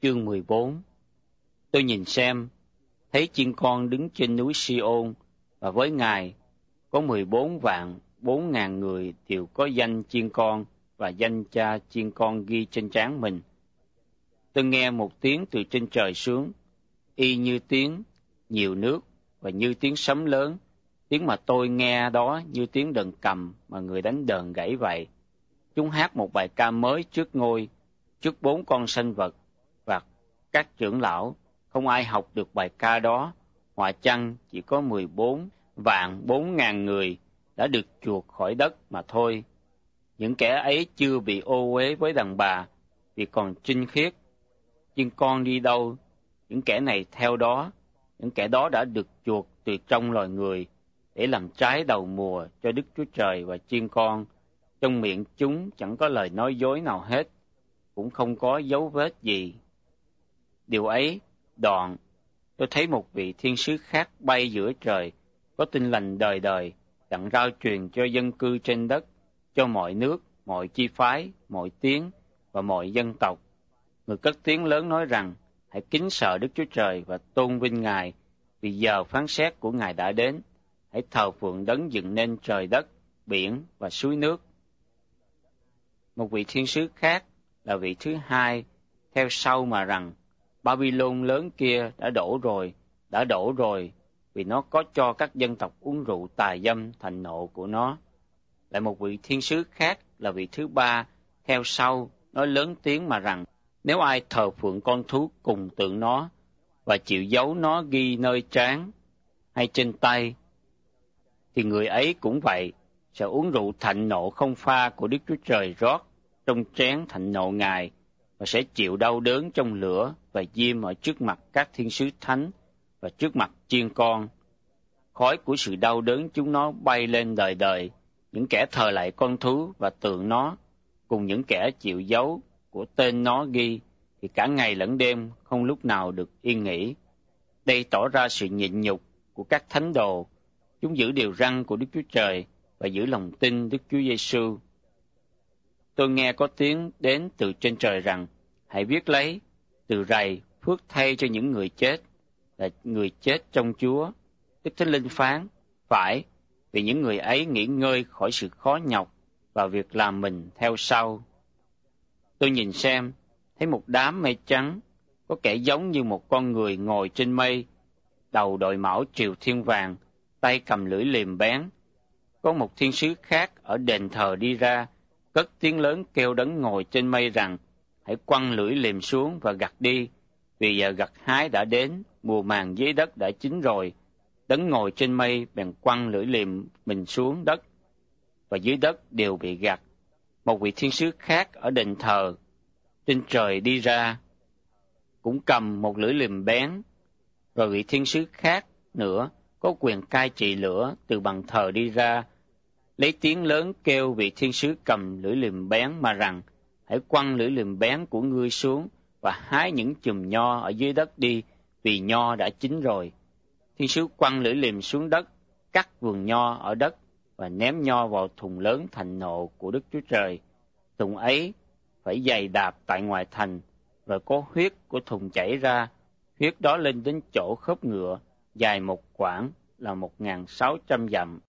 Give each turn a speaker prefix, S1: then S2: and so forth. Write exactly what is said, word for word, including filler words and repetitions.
S1: Chương mười bốn. Tôi nhìn xem, thấy chiên con đứng trên núi Si-ôn, và với Ngài có mười bốn vạn bốn ngàn người đều có danh chiên con và danh cha chiên con ghi trên trán mình. Tôi nghe một tiếng từ trên trời xuống, y như tiếng nhiều nước và như tiếng sấm lớn. Tiếng mà tôi nghe đó như tiếng đờn cầm mà người đánh đờn gãy vậy. Chúng hát một bài ca mới trước ngôi, trước bốn con sanh vật và các trưởng lão. Không ai học được bài ca đó, họa chăng chỉ có mười bốn vạn bốn ngàn người đã được chuộc khỏi đất mà thôi. Những kẻ ấy chưa bị ô uế với đàn bà vì còn trinh khiết. Chiên con đi đâu, những kẻ này theo đó. Những kẻ đó đã được chuộc từ trong loài người để làm trái đầu mùa cho Đức Chúa Trời và chiên con. Trong miệng chúng chẳng có lời nói dối nào hết, cũng không có dấu vết gì. Điều ấy, đoạn, tôi thấy một vị thiên sứ khác bay giữa trời, có tin lành đời đời, đặng rao truyền cho dân cư trên đất, cho mọi nước, mọi chi phái, mọi tiếng và mọi dân tộc. Người cất tiếng lớn nói rằng, hãy kính sợ Đức Chúa Trời và tôn vinh Ngài, vì giờ phán xét của Ngài đã đến. Hãy thờ phượng đấng dựng nên trời đất, biển và suối nước. Một vị thiên sứ khác là vị thứ hai theo sau mà rằng, Babylon lớn kia đã đổ rồi, đã đổ rồi, vì nó có cho các dân tộc uống rượu tà dâm thành nộ của nó. Lại một vị thiên sứ khác là vị thứ ba theo sau nói lớn tiếng mà rằng, nếu ai thờ phượng con thú cùng tượng nó và chịu dấu nó ghi nơi trán hay trên tay, thì người ấy cũng vậy, sẽ uống rượu thạnh nộ không pha của Đức Chúa Trời rót trong chén thạnh nộ Ngài, và sẽ chịu đau đớn trong lửa và diêm ở trước mặt các thiên sứ thánh và trước mặt chiên con. Khói của sự đau đớn chúng nó bay lên đời đời. Những kẻ thờ lại con thú và tượng nó, cùng những kẻ chịu dấu của tên nó ghi, thì cả ngày lẫn đêm không lúc nào được yên nghỉ. Đây tỏ ra sự nhịn nhục của các thánh đồ. Chúng giữ điều răn của Đức Chúa Trời và giữ lòng tin Đức Chúa Giêsu. Tôi nghe có tiếng đến từ trên trời rằng, hãy viết lấy, từ rày phước thay cho những người chết, là người chết trong Chúa. Đức Thánh Linh phán, phải, vì những người ấy nghỉ ngơi khỏi sự khó nhọc và việc làm mình theo sau. Tôi nhìn xem, thấy một đám mây trắng, có kẻ giống như một con người ngồi trên mây, đầu đội mão triều thiên vàng, tay cầm lưỡi liềm bén. Có một thiên sứ khác ở đền thờ đi ra, cất tiếng lớn kêu đấng ngồi trên mây rằng, hãy quăng lưỡi liềm xuống và gặt đi, vì giờ gặt hái đã đến, mùa màng dưới đất đã chín rồi. Đấng ngồi trên mây bèn quăng lưỡi liềm mình xuống đất, và dưới đất đều bị gặt. Một vị thiên sứ khác ở đền thờ trên trời đi ra, cũng cầm một lưỡi liềm bén. Rồi vị thiên sứ khác nữa có quyền cai trị lửa từ bằng thờ đi ra, lấy tiếng lớn kêu vị thiên sứ cầm lưỡi liềm bén mà rằng, hãy quăng lưỡi liềm bén của ngươi xuống và hái những chùm nho ở dưới đất đi, vì nho đã chín rồi. Thiên sứ quăng lưỡi liềm xuống đất, cắt vườn nho ở đất và ném nho vào thùng lớn thạnh nộ của Đức Chúa Trời. Thùng ấy phải giày đạp tại ngoài thành, rồi có huyết của thùng chảy ra. Huyết đó lên đến chỗ khớp ngựa, dài một quãng là một ngàn sáu trăm dặm.